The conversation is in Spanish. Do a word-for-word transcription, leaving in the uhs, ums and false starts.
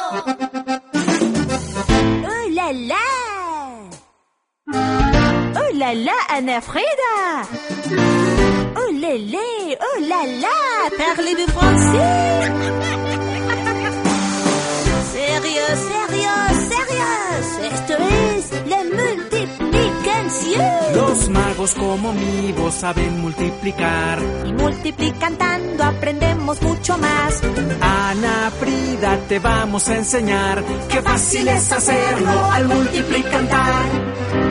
Oh là là! Oh là là, Anna Frida! Oh là là, oh là là, parlez-vous français? Sérieux, sérieux, sérieux, esto es la multiplicación. Los magos como mi voz saben multiplicar. Y multiplicando aprendemos mucho más. Ana Frida, te vamos a enseñar qué fácil es hacerlo al multiplicar.